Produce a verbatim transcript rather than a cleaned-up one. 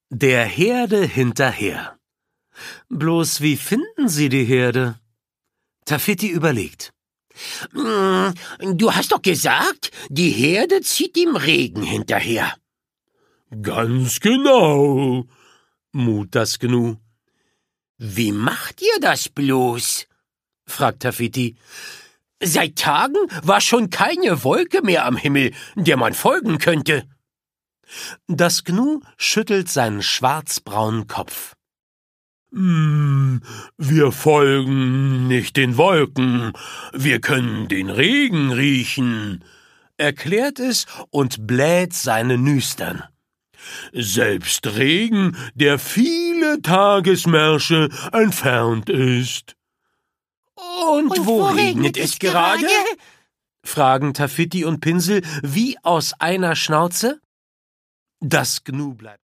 Der Herde hinterher. Bloß wie finden Sie die Herde? Taffiti überlegt. Du hast doch gesagt, die Herde zieht dem Regen hinterher. Ganz genau, mut das Gnu. Wie macht ihr das bloß? Fragt Taffiti. Seit Tagen war schon keine Wolke mehr am Himmel, der man folgen könnte. Das Gnu schüttelt seinen schwarzbraunen Kopf. Hm, wir folgen nicht den Wolken, wir können den Regen riechen, erklärt es und bläht seine Nüstern. Selbst Regen, der viele Tagesmärsche entfernt ist. Und, und wo, wo regnet, regnet es gerade? gerade? Fragen Taffiti und Pinsel wie aus einer Schnauze. Das Gnu bleibt